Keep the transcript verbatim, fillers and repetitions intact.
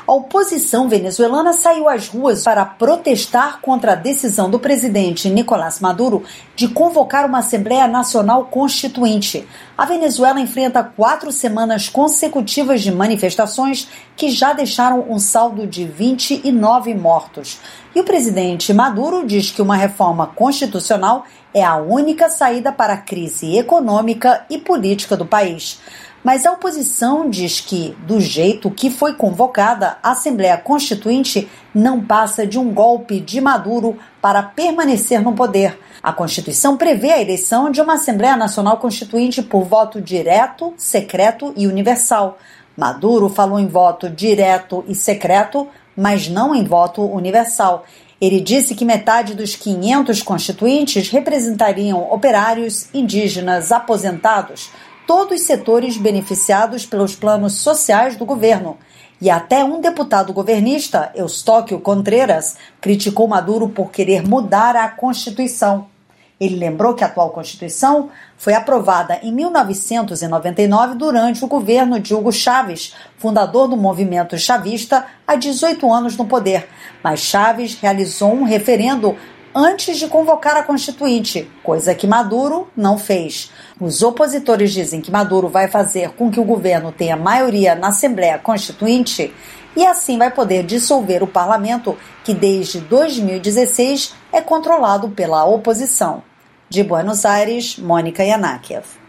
A oposição venezuelana saiu às ruas para protestar contra a decisão do presidente Nicolás Maduro de convocar uma Assembleia Nacional Constituinte. A Venezuela enfrenta quatro semanas consecutivas de manifestações que já deixaram um saldo de vinte e nove mortos. E o presidente Maduro diz que uma reforma constitucional é a única saída para a crise econômica e política do país. Mas a oposição diz que, do jeito que foi convocada, a Assembleia Constituinte não passa de um golpe de Maduro para permanecer no poder. A Constituição prevê a eleição de uma Assembleia Nacional Constituinte por voto direto, secreto e universal. Maduro falou em voto direto e secreto, mas não em voto universal. Ele disse que metade dos quinhentos constituintes representariam operários, indígenas, aposentados, todos os setores beneficiados pelos planos sociais do governo. E até um deputado governista, Eustóquio Contreras, criticou Maduro por querer mudar a Constituição. Ele lembrou que a atual Constituição foi aprovada em mil novecentos e noventa e nove durante o governo de Hugo Chávez, fundador do movimento chavista, há dezoito anos no poder. Mas Chávez realizou um referendo antes de convocar a Constituinte, coisa que Maduro não fez. Os opositores dizem que Maduro vai fazer com que o governo tenha maioria na Assembleia Constituinte e assim vai poder dissolver o parlamento, que desde dois mil e dezesseis é controlado pela oposição. De Buenos Aires, Mônica Yanakiev.